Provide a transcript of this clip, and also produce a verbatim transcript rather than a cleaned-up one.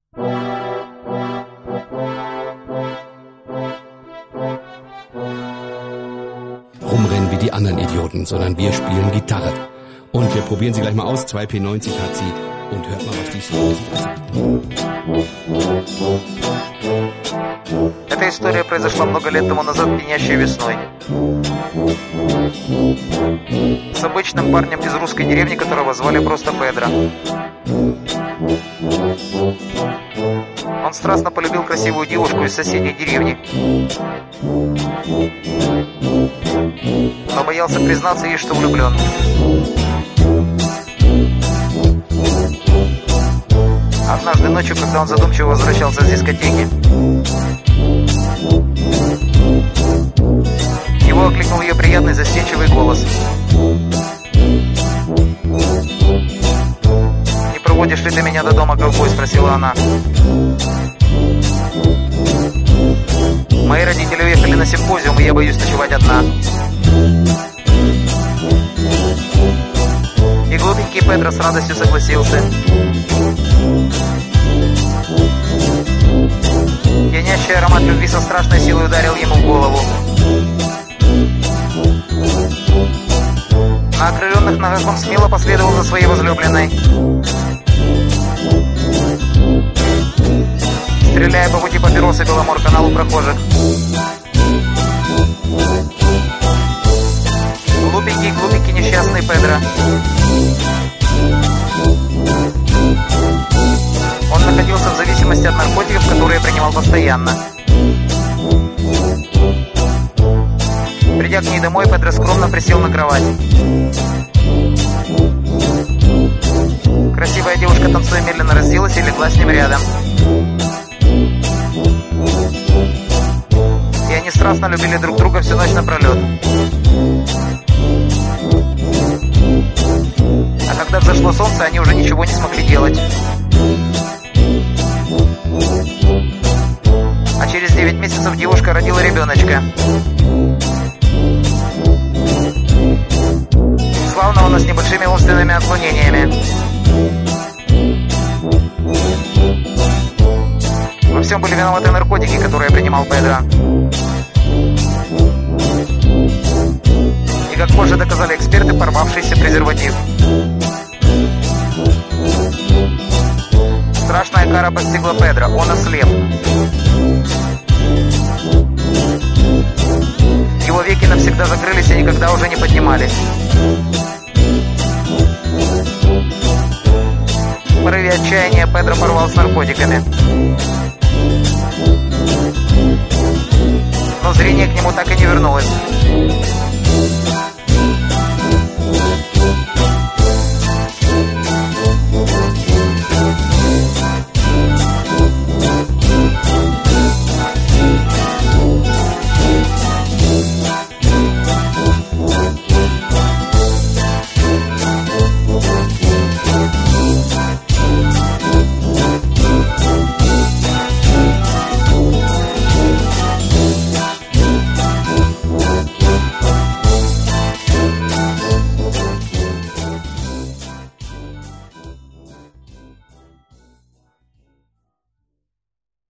rumrennen wie die anderen Idioten, sondern wir spielen Gitarre. Und wir probieren sie gleich mal aus. zwei P neunzig hat sie. Und hört mal, was die so Эта история произошла много лет тому назад, пьянящей весной. С обычным парнем из русской деревни, которого звали просто Педро. Он страстно полюбил красивую девушку из соседней деревни, но боялся признаться ей, что влюблен. Однажды ночью, когда он задумчиво возвращался с дискотеки, его окликнул ее приятный застенчивый голос. «Не проводишь ли ты меня до дома, ковбой?» — спросила она. «Мои родители уехали на симпозиум, и я боюсь ночевать одна». И глупенький Педро с радостью согласился. Пьянящий аромат любви со страшной силой ударил ему в голову. На окрыленных ногах он смело последовал за своей возлюбленной, стреляя по пути папиросы Беломор-каналу прохожих. Глупенький, глупенький несчастный Педро. Он находился в зависимости от наркотиков, которые принимал постоянно. Придя к ней домой, Педро скромно присел на кровать. Красивая девушка, танцуя, медленно разделась и легла с ним рядом. И они страстно любили друг друга всю ночь напролет. А когда взошло солнце, они уже ничего не смогли делать. А через девять месяцев девушка родила ребеночка. Славного, но с небольшими умственными отклонениями. Во всем были виноваты наркотики, которые принимал Педро. И, как позже доказали эксперты, порвавшийся презерватив. Страшная кара постигла Педро, он ослеп. Его веки навсегда закрылись и никогда уже не поднимались. В порыве отчаяния Педро порвал с наркотиками. Но зрение к нему так и не вернулось.